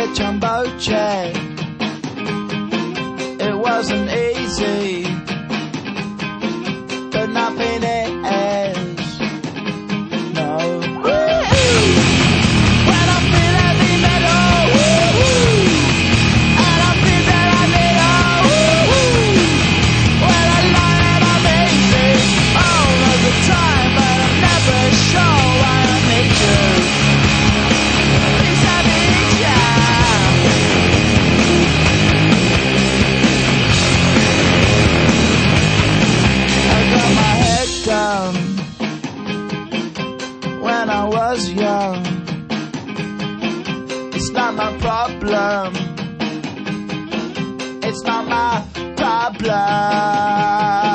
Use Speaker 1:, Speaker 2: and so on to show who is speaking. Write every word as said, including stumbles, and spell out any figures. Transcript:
Speaker 1: jumbo jet. It wasn't easy, but nothing is. No. When I feel heavy metal, and I feel that I need a when I lie and I'm easy all of the time, but I'm never sure why I need you. Please have me down. I got my head down when I was young. It's not my problem. It's not my problem.